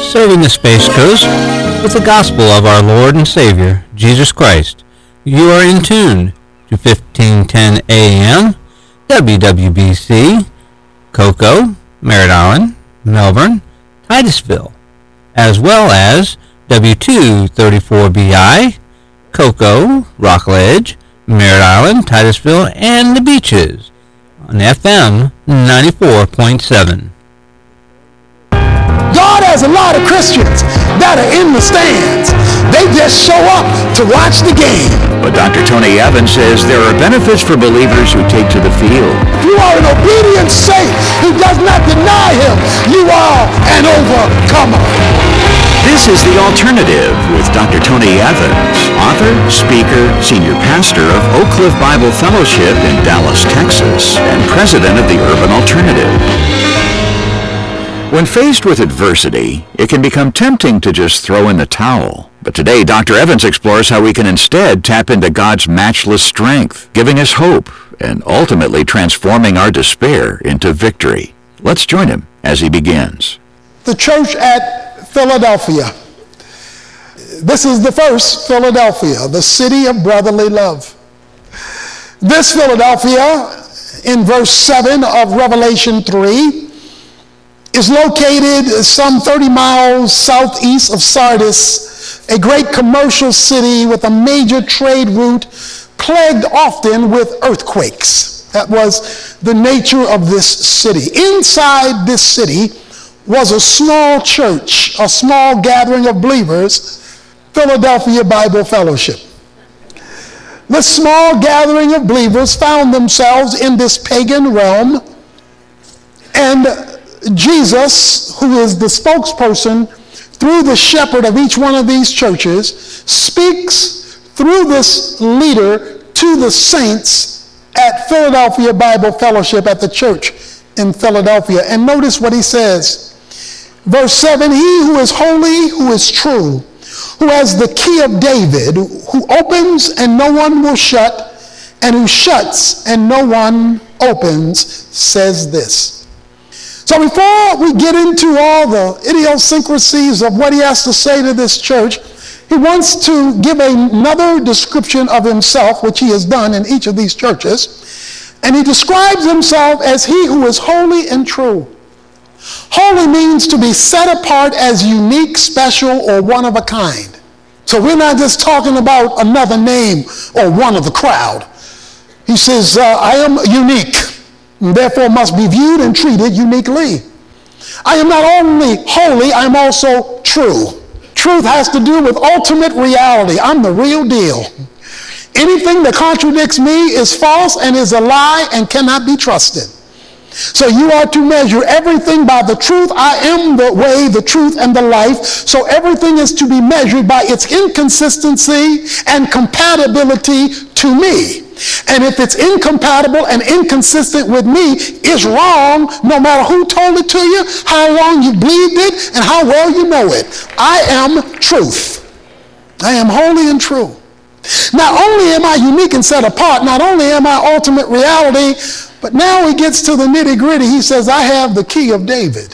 serving the Space Coast with the gospel of our Lord and Savior, Jesus Christ. You are in tune to 1510 AM, WWBC, Cocoa, Merritt Island, Melbourne, Titusville, as well as W234BI, Cocoa, Rockledge, Merritt Island, Titusville, and the Beaches on FM 94.7. God has a lot of Christians that are in the stands. They just show up to watch the game. But Dr. Tony Evans says there are benefits for believers who take to the field. You are an obedient saint who does not deny him. You are an overcomer. This is The Alternative with Dr. Tony Evans, author, speaker, senior pastor of Oak Cliff Bible Fellowship in Dallas, Texas, and president of the Urban Alternative. When faced with adversity, it can become tempting to just throw in the towel. But today, Dr. Evans explores how we can instead tap into God's matchless strength, giving us hope and ultimately transforming our despair into victory. Let's join him as he begins. The church at Philadelphia. This is the first Philadelphia, the city of brotherly love. This Philadelphia, in verse 7 of Revelation 3, is located some 30 miles southeast of Sardis, a great commercial city with a major trade route plagued often with earthquakes. That was the nature of this city. Inside this city was a small church, a small gathering of believers, Philadelphia Bible Fellowship. This small gathering of believers found themselves in this pagan realm, and Jesus, who is the spokesperson through the shepherd of each one of these churches, speaks through this leader to the saints at Philadelphia Bible Fellowship at the church in Philadelphia. And notice what he says. Verse 7, he who is holy, who is true, who has the key of David, who opens and no one will shut, and who shuts and no one opens, says this. So before we get into all the idiosyncrasies of what he has to say to this church, he wants to give another description of himself, which he has done in each of these churches. And he describes himself as he who is holy and true. Holy means to be set apart as unique, special, or one of a kind. So we're not just talking about another name or one of the crowd. He says, I am unique, and therefore must be viewed and treated uniquely. I am not only holy, I am also true. Truth has to do with ultimate reality. I'm the real deal. Anything that contradicts me is false and is a lie and cannot be trusted. So you are to measure everything by the truth. I am the way, the truth, and the life. So everything is to be measured by its inconsistency and compatibility to me. And if it's incompatible and inconsistent with me, it's wrong no matter who told it to you, how long you believed it, and how well you know it. I am truth. I am holy and true. Not only am I unique and set apart, not only am I ultimate reality, but now he gets to the nitty-gritty. He says, I have the key of David.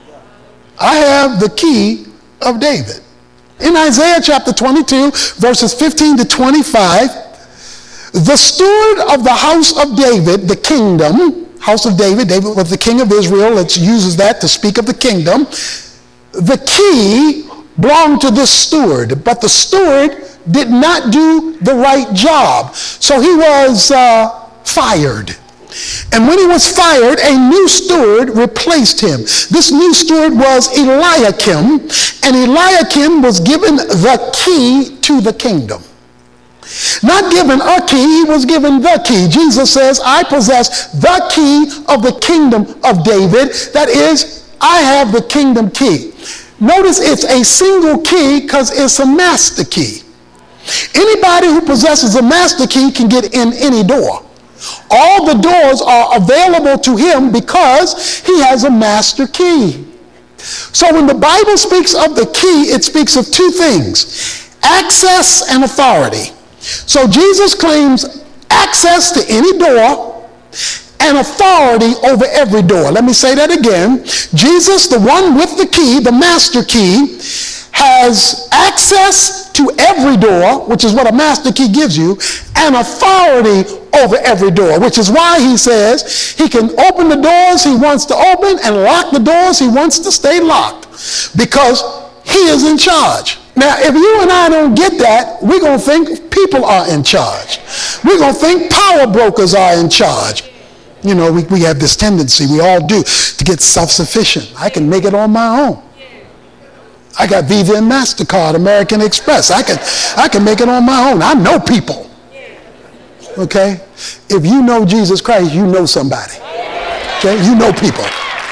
I have the key of David. In Isaiah chapter 22, verses 15 to 25, the steward of the house of David, the kingdom, house of David, David was the king of Israel. It uses that to speak of the kingdom. The key belonged to this steward, but the steward did not do the right job. So he was fired. And when he was fired, a new steward replaced him. This new steward was Eliakim, and Eliakim was given the key to the kingdom. Not given a key, he was given the key. Jesus says, I possess the key of the kingdom of David. That is, I have the kingdom key. Notice it's a single key because it's a master key. Anybody who possesses a master key can get in any door. All the doors are available to him because he has a master key. So when the Bible speaks of the key, it speaks of two things: access and authority. So Jesus claims access to any door and authority over every door. Let me say that again. Jesus, the one with the key, the master key, has access to every door, which is what a master key gives you, and authority over every door, which is why he says he can open the doors he wants to open and lock the doors he wants to stay locked, because he is in charge. Now, if you and I don't get that, we're going to think people are in charge. We're going to think power brokers are in charge. You know, we have this tendency, we all do, to get self-sufficient. I can make it on my own. I got Visa and MasterCard, American Express. I can make it on my own. I know people. Okay? If you know Jesus Christ, you know somebody. Okay? You know people.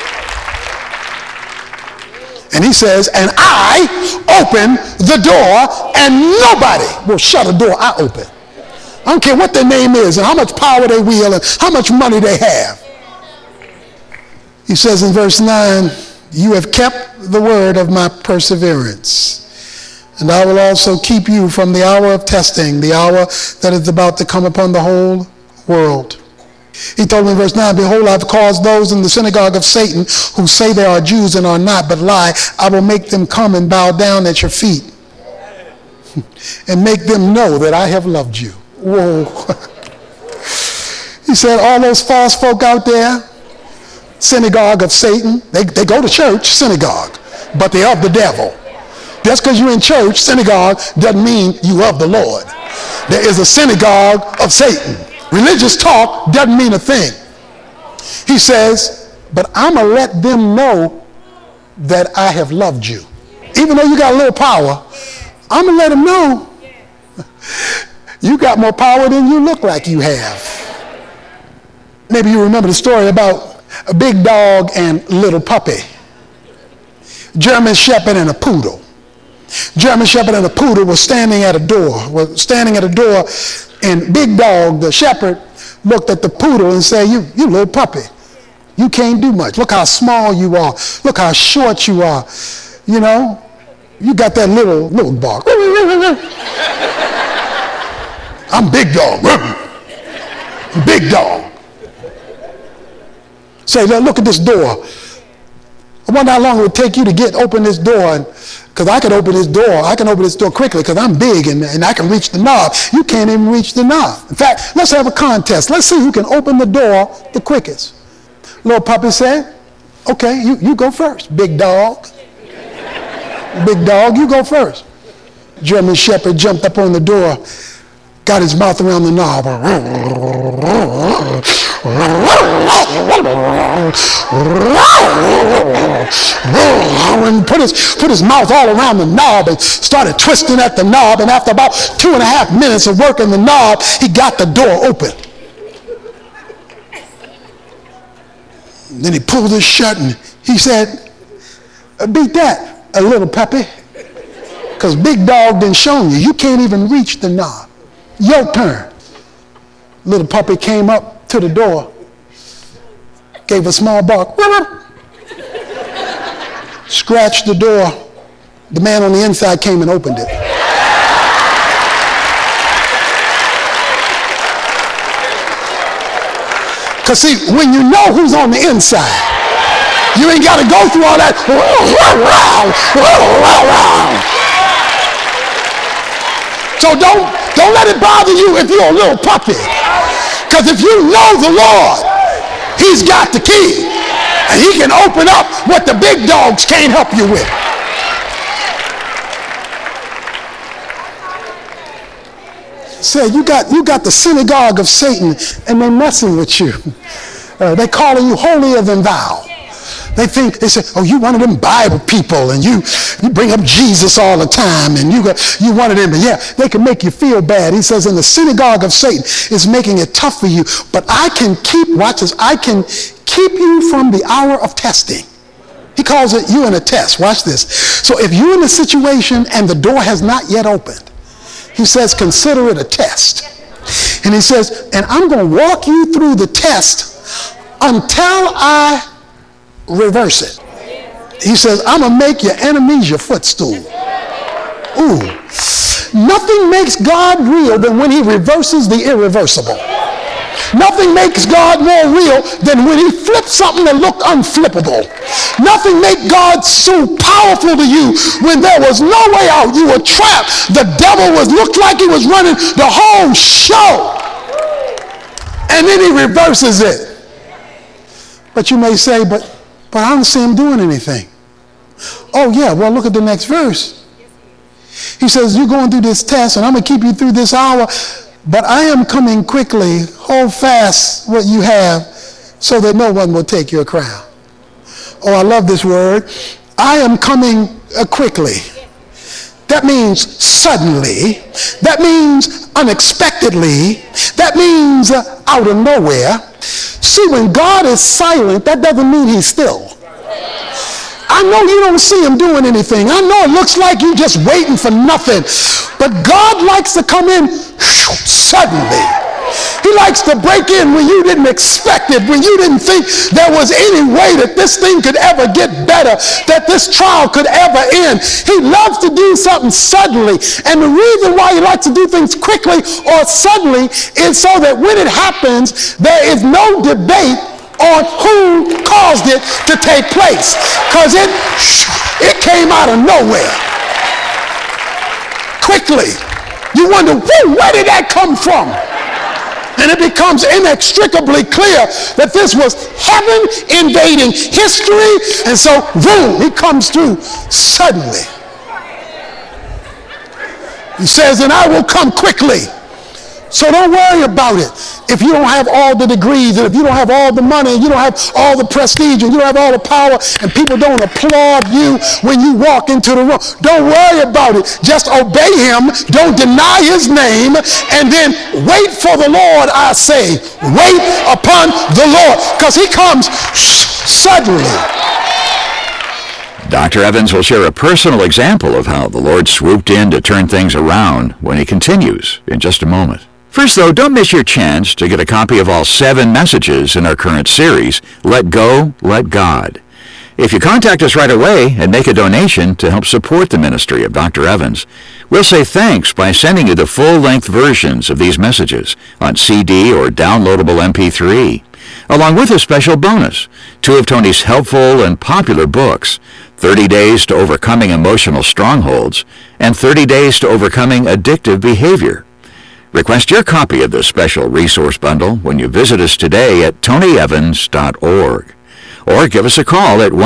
And he says, and I open the door and nobody will shut a door I open. I don't care what their name is and how much power they wield and how much money they have. He says in verse 9, you have kept the word of my perseverance, and I will also keep you from the hour of testing, the hour that is about to come upon the whole world. He told me in verse 9, behold, I've caused those in the synagogue of Satan who say they are Jews and are not, but lie. I will make them come and bow down at your feet and make them know that I have loved you. Whoa. He said, all those false folk out there, synagogue of Satan, they go to church, synagogue, but they're of the devil. Just because you're in church, synagogue, doesn't mean you of the Lord. There is a synagogue of Satan. Religious talk doesn't mean a thing. He says, but I'm going to let them know that I have loved you. Even though you got a little power, I'm going to let them know you got more power than you look like you have. Maybe you remember the story about a big dog and little puppy. German Shepherd and a poodle. German Shepherd and a poodle were standing at a door. And Big Dog, the shepherd, looked at the poodle and said, you little puppy, you can't do much. Look how small you are. Look how short you are. You know, you got that little bark. I'm Big Dog. Big Dog. Say, look at this door. I wonder how long it would take you to open this door. Because I can open this door quickly because I'm big and I can reach the knob. You can't even reach the knob. In fact, let's have a contest. Let's see who can open the door the quickest. Little puppy said, okay, you go first, Big Dog. Big Dog, you go first. German Shepherd jumped up on the door, got his mouth around the knob, and put his mouth all around the knob and started twisting at the knob. And after about 2.5 minutes of working the knob, he got the door open. And then he pulled it shut and he said, beat that, a little puppy. Because Big Dog done shown you. You can't even reach the knob. Your turn. Little puppy came up to the door, gave a small bark, scratched the door. The man on the inside came and opened it. Because see, when you know who's on the inside, you ain't got to go through all that. So don't let it bother you if you're a little puppy. Because if you know the Lord, he's got the key. And he can open up what the big dogs can't help you with. Say, you got the synagogue of Satan and they're messing with you. They calling you holier than thou. They say, oh, you one of them Bible people and you bring up Jesus all the time and you one of them. And yeah, they can make you feel bad. He says in the synagogue of Satan is making it tough for you, but I can keep you from the hour of testing. He calls it you in a test. Watch this. So if you're in a situation and the door has not yet opened, he says, consider it a test. And he says, and I'm going to walk you through the test until I reverse it. He says, I'm going to make your enemies your footstool. Ooh. Nothing makes God real than when he reverses the irreversible. Nothing makes God more real than when he flips something that looked unflippable. Nothing makes God so powerful to you when there was no way out. You were trapped. The devil looked like he was running the whole show. And then he reverses it. But you may say, but I don't see him doing anything. Oh yeah, well look at the next verse. He says, you're going through this test and I'm going to keep you through this hour, but I am coming quickly. Hold fast what you have so that no one will take your crown. Oh, I love this word. I am coming quickly. That means suddenly. That means unexpectedly. That means out of nowhere. See, when God is silent, that doesn't mean he's still. I know you don't see him doing anything. I know it looks like you're just waiting for nothing. But God likes to come in suddenly. He likes to break in when you didn't expect it, when you didn't think there was any way that this thing could ever get better, that this trial could ever end. He loves to do something suddenly. And the reason why he likes to do things quickly or suddenly is so that when it happens, there is no debate on who caused it to take place. Because it came out of nowhere. Quickly. You wonder, where did that come from? And it becomes inextricably clear that this was heaven invading history. And so, boom, he comes through suddenly. He says, and I will come quickly. So don't worry about it. If you don't have all the degrees, and if you don't have all the money, and you don't have all the prestige, and you don't have all the power, and people don't applaud you when you walk into the room, don't worry about it. Just obey him. Don't deny his name. And then wait for the Lord, I say. Wait upon the Lord. Because he comes suddenly. Dr. Evans will share a personal example of how the Lord swooped in to turn things around when he continues in just a moment. First, though, don't miss your chance to get a copy of all 7 messages in our current series, Let Go, Let God. If you contact us right away and make a donation to help support the ministry of Dr. Evans, we'll say thanks by sending you the full-length versions of these messages on CD or downloadable MP3, along with a special bonus, 2 of Tony's helpful and popular books, 30 Days to Overcoming Emotional Strongholds and 30 Days to Overcoming Addictive Behavior. Request your copy of this special resource bundle when you visit us today at tonyevans.org. Or give us a call at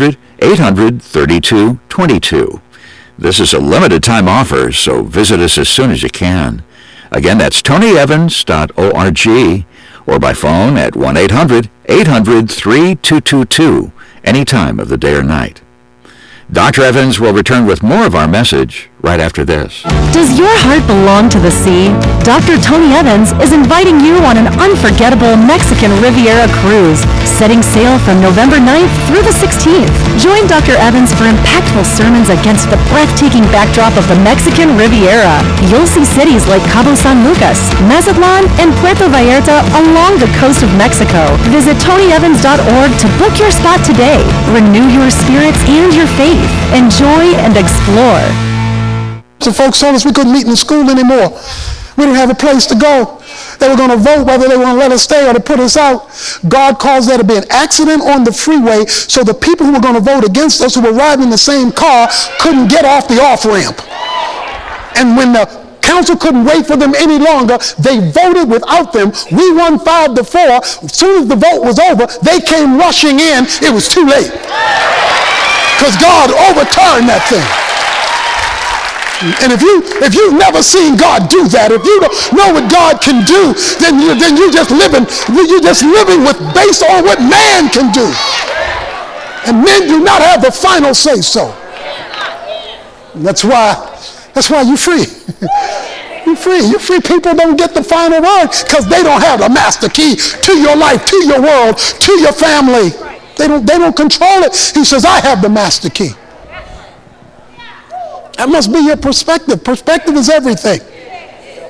1-800-800-3222. This is a limited time offer, so visit us as soon as you can. Again, that's tonyevans.org or by phone at 1-800-800-3222 any time of the day or night. Dr. Evans will return with more of our message right after this. Does your heart belong to the sea? Dr. Tony Evans is inviting you on an unforgettable Mexican Riviera cruise, setting sail from November 9th through the 16th. Join Dr. Evans for impactful sermons against the breathtaking backdrop of the Mexican Riviera. You'll see cities like Cabo San Lucas, Mazatlan, and Puerto Vallarta along the coast of Mexico. Visit tonyevans.org to book your spot today. Renew your spirits and your faith. Enjoy and explore. So folks told us we couldn't meet in the school anymore. We didn't have a place to go. They were going to vote whether they were going to let us stay or to put us out. God caused there to be an accident on the freeway, so the people who were going to vote against us, who were riding in the same car, couldn't get off the off-ramp. And when the council couldn't wait for them any longer, they voted without them. We won 5-4. As soon as the vote was over, they came rushing in. It was too late. Because God overturned that thing. And if you've never seen God do that, if you don't know what God can do, then you're just living with based on what man can do. And men do not have the final say so. And that's why you're free. You're free. You're free. People don't get the final word because they don't have the master key to your life, to your world, to your family. They don't control it. He says, I have the master key. That must be your perspective. Perspective is everything.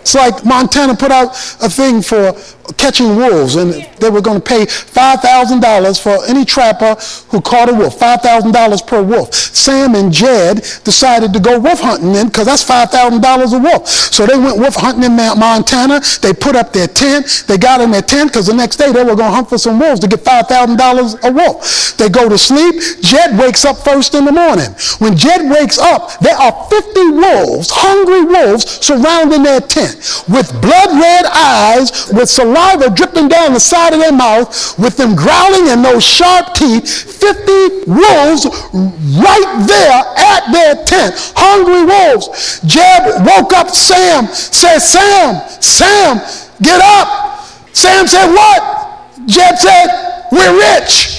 It's like Montana put out a thing for catching wolves, and they were going to pay $5,000 for any trapper who caught a wolf, $5,000 per wolf. Sam and Jed decided to go wolf hunting then, because that's $5,000 a wolf. So they went wolf hunting in Montana. They put up their tent. They got in their tent because the next day they were going to hunt for some wolves to get $5,000 a wolf. They go to sleep. Jed wakes up first in the morning. When Jed wakes up, there are 50 wolves, hungry wolves, surrounding their tent with blood-red eyes, with saliva dripping down the side of their mouth, with them growling and those sharp teeth. 50 wolves right there at their tent, hungry wolves. Jed woke up Sam, said, Sam, get up. Sam said, what? Jed said, we're rich.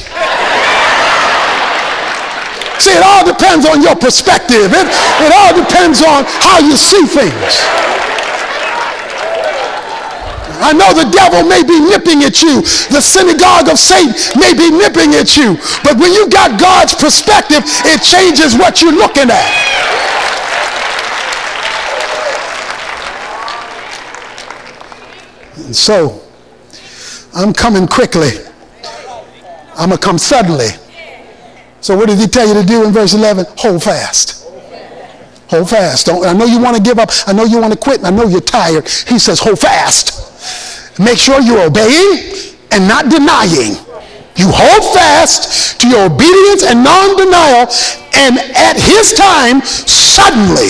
See, it all depends on your perspective. It all depends on how you see things. I know the devil may be nipping at you. The synagogue of Satan may be nipping at you. But when you got God's perspective, it changes what you're looking at. And so, I'm coming quickly. I'm going to come suddenly. So what did he tell you to do in verse 11? Hold fast. Hold fast. I know you want to give up. I know you want to quit. I know you're tired. He says, hold fast. Make sure you're obeying and not denying. You hold fast to your obedience and non-denial, and at his time, suddenly.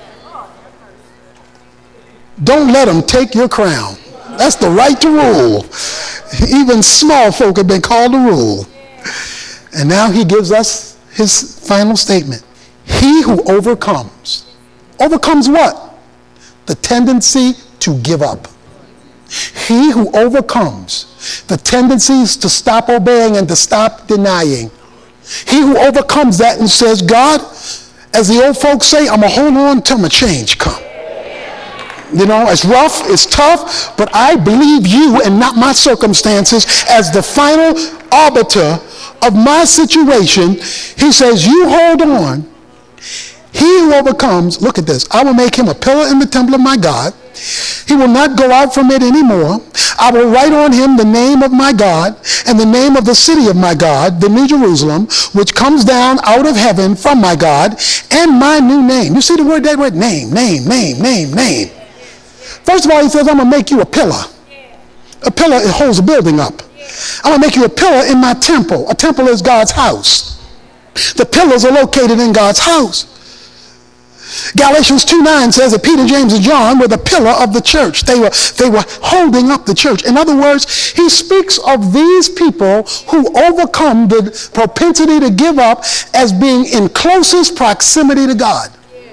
Don't let him take your crown. That's the right to rule. Even small folk have been called to rule. And now he gives us his final statement. He who overcomes what? The tendency to give up. He who overcomes the tendencies to stop obeying and to stop denying. He who overcomes that and says, God, as the old folks say, I'm going to hold on till my change come. You know, it's rough, it's tough, but I believe you and not my circumstances as the final arbiter of my situation. He says, you hold on. He who overcomes, look at this, I will make him a pillar in the temple of my God. He will not go out from it anymore. I will write on him the name of my God and the name of the city of my God, the New Jerusalem, which comes down out of heaven from my God, and my new name. You see the word, that word? Name. First of all, he says, I'm going to make you a pillar. A pillar, it holds a building up. I'm going to make you a pillar in my temple. A temple is God's house. The pillars are located in God's house. Galatians 2:9 says that Peter, James, and John were the pillar of the church. They were holding up the church. In other words, he speaks of these people who overcome the propensity to give up as being in closest proximity to God.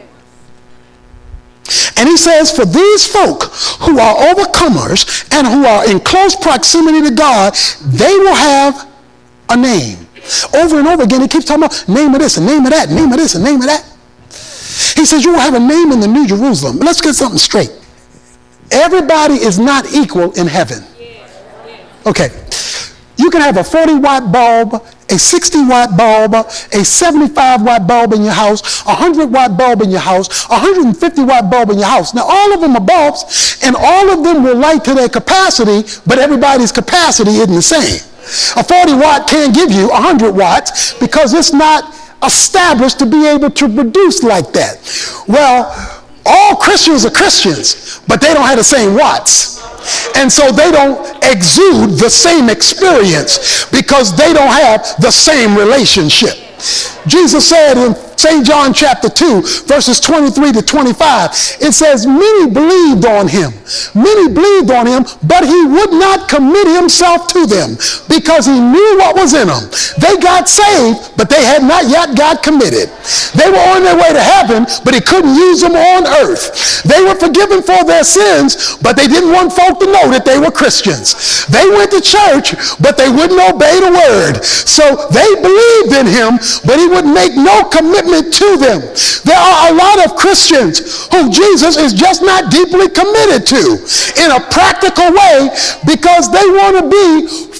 And he says, for these folk who are overcomers and who are in close proximity to God, they will have a name. Over and over again, he keeps talking about name of this and name of that, name of this and name of that. He says, you will have a name in the New Jerusalem. Let's get something straight. Everybody is not equal in heaven. Okay. You can have a 40-watt bulb, a 60-watt bulb, a 75-watt bulb in your house, a 100-watt bulb in your house, a 150-watt bulb in your house. Now, all of them are bulbs, and all of them will light to their capacity, but everybody's capacity isn't the same. A 40-watt can't give you 100 watts because it's not established to be able to produce like that. Well, all Christians are Christians, but they don't have the same watts. And so they don't exude the same experience because they don't have the same relationship. Jesus said in St. John chapter 2, verses 23 to 25, it says, many believed on him. Many believed on him, but he would not commit himself to them because he knew what was in them. They got saved, but they had not yet got committed. They were on their way to heaven, but he couldn't use them on earth. They were forgiven for their sins, but they didn't want folk to know that they were Christians. They went to church, but they wouldn't obey the word. So they believed in him, but he would make no commitment to them. There are a lot of Christians who Jesus is just not deeply committed to in a practical way because they want to be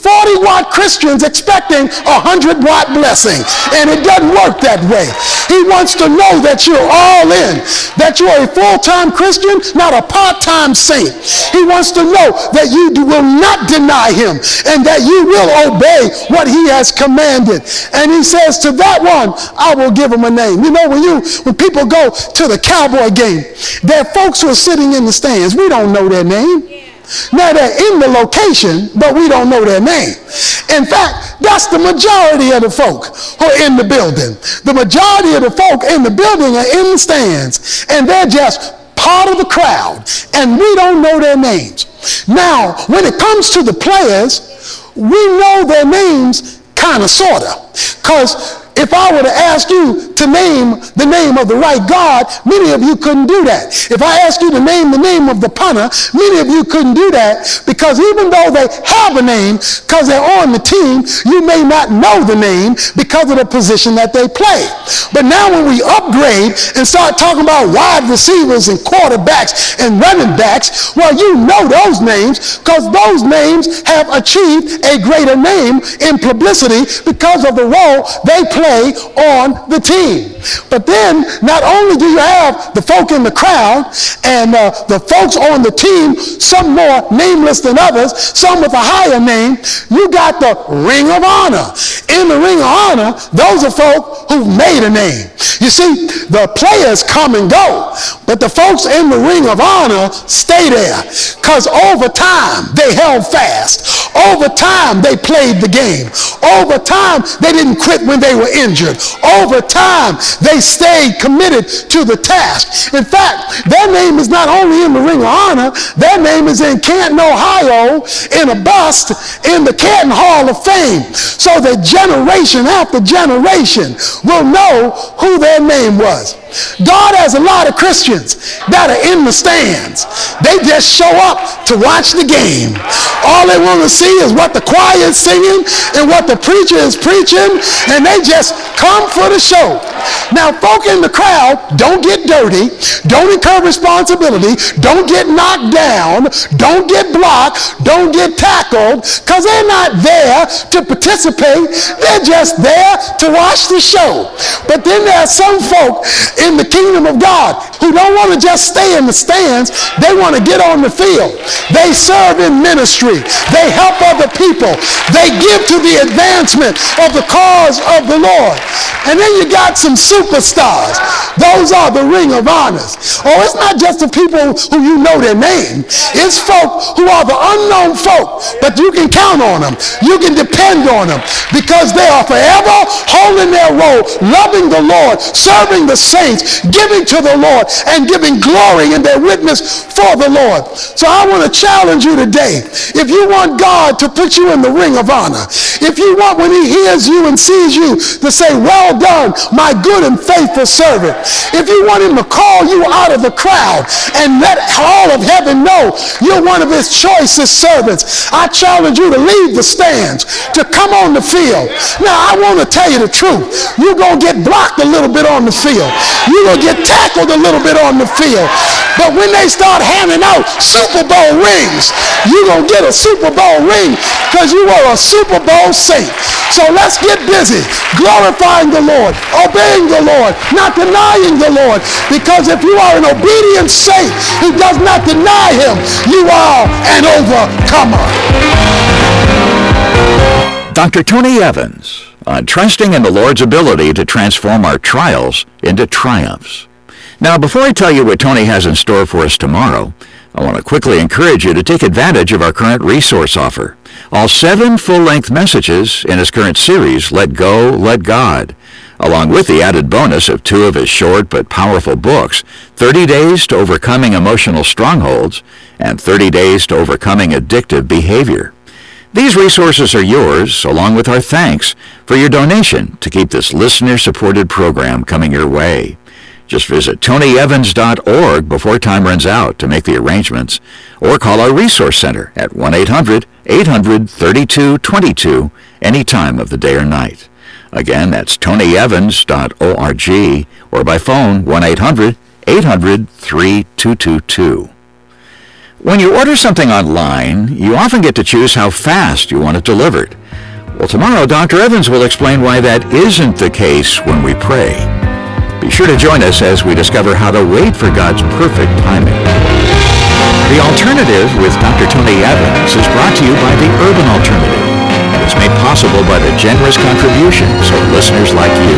40-watt Christians expecting a 100-watt blessing. And it doesn't work that way. He wants to know that you're all in, that you're a full-time Christian, not a part-time saint. He wants to know that you will not deny him and that you will obey what he has commanded. And he says, to that one, I will give him a name. You know, when people go to the Cowboy game, there are folks who are sitting in the stands. We don't know their name. Now, they're in the location, but we don't know their name. In fact, that's the majority of the folk who are in the building. The majority of the folk in the building are in the stands, and they're just part of the crowd, and we don't know their names. Now, when it comes to the players, we know their names kind of, sort of, because if I were to ask you to name the name of the right guard, many of you couldn't do that. If I asked you to name the name of the punter, many of you couldn't do that, because even though they have a name, because they're on the team, you may not know the name because of the position that they play. But now when we upgrade and start talking about wide receivers and quarterbacks and running backs, well, you know those names because those names have achieved a greater name in publicity because of the role they play on the team. But then, not only do you have the folk in the crowd and the folks on the team, some more nameless than others, some with a higher name, you got the Ring of Honor. In the Ring of Honor, those are folk who've made a name. You see, the players come and go, but the folks in the Ring of Honor stay there because over time they held fast. Over time they played the game. Over time they didn't quit when they were injured. Over time they stayed committed to the task. In fact, their name is not only in the Ring of Honor, their name is in Canton, Ohio, in a bust in the Canton Hall of Fame, so that generation after generation will know who their name was. God has a lot of Christians that are in the stands. They just show up to watch the game. All they want to see is what the choir is singing and what the preacher is preaching, and they just come for the show. Now, folk in the crowd don't get dirty, don't incur responsibility, don't get knocked down, don't get blocked, don't get tackled, because they're not there to participate. They're just there to watch the show. But then there are some folk in the kingdom of God who don't want to just stay in the stands. They want to get on the field. They serve in ministry. They help other people. They give to the advancement of the cause of the Lord. And then you got some superstars. Those are the Ring of Honors. Oh, it's not just the people who you know their name. It's folk who are the unknown folk, but you can count on them. You can depend on them because they are forever holding their role, loving the Lord, serving the saints, giving to the Lord, and giving glory in their witness for the Lord. So I want to challenge you today. If you want God to put you in the Ring of Honor, if you want when he hears you and sees you to say, well done, my good and faithful servant. If you want him to call you out of the crowd and let all of heaven know you're one of his choicest servants, I challenge you to leave the stands, to come on the field. Now, I want to tell you the truth. You're going to get blocked a little bit on the field. You're going to get tackled a little bit on the field. But when they start handing out Super Bowl rings, you're going to get a Super Bowl ring because you are a Super Bowl saint. So let's get busy glorifying the Lord, obeying the Lord, not denying the Lord. Because if you are an obedient saint who does not deny him, you are an overcomer. Dr. Tony Evans on trusting in the Lord's ability to transform our trials into triumphs. Now, before I tell you what Tony has in store for us tomorrow, I want to quickly encourage you to take advantage of our current resource offer. All 7 full-length messages in his current series, Let Go, Let God, along with the added bonus of 2 of his short but powerful books, 30 Days to Overcoming Emotional Strongholds and 30 Days to Overcoming Addictive Behavior. These resources are yours, along with our thanks for your donation to keep this listener-supported program coming your way. Just visit tonyevans.org before time runs out to make the arrangements, or call our Resource Center at 1-800-800-3222 any time of the day or night. Again, that's tonyevans.org, or by phone 1-800-800-3222. When you order something online, you often get to choose how fast you want it delivered. Well, tomorrow, Dr. Evans will explain why that isn't the case when we pray. Be sure to join us as we discover how to wait for God's perfect timing. The Alternative with Dr. Tony Evans is brought to you by the Urban Alternative. It's made possible by the generous contributions of listeners like you.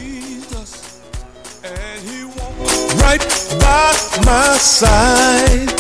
right by my side.